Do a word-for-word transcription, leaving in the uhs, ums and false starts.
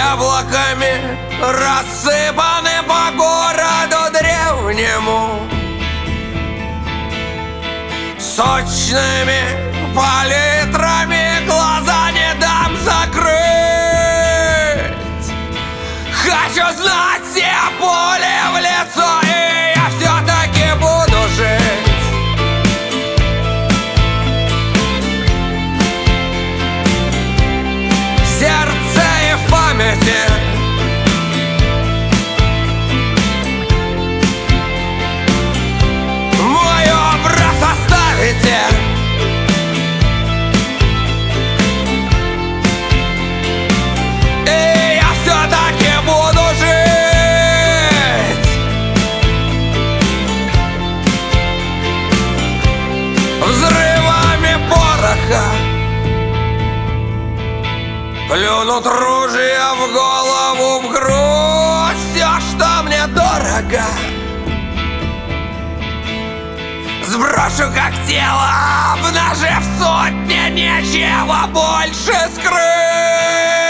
яблоками рассыпаны по городу древнему, сочными палитрами глаза не дам закрыть. Хочу знать все пули в лицо, и я все-таки буду жить. В сердце и в памяти мой образ оставите. И я все-таки буду жить. Взрывами пороха плюнут ружья в голову, в грудь все, что мне дорого, сброшу как тело, обнажив сотни, нечего больше скрыть.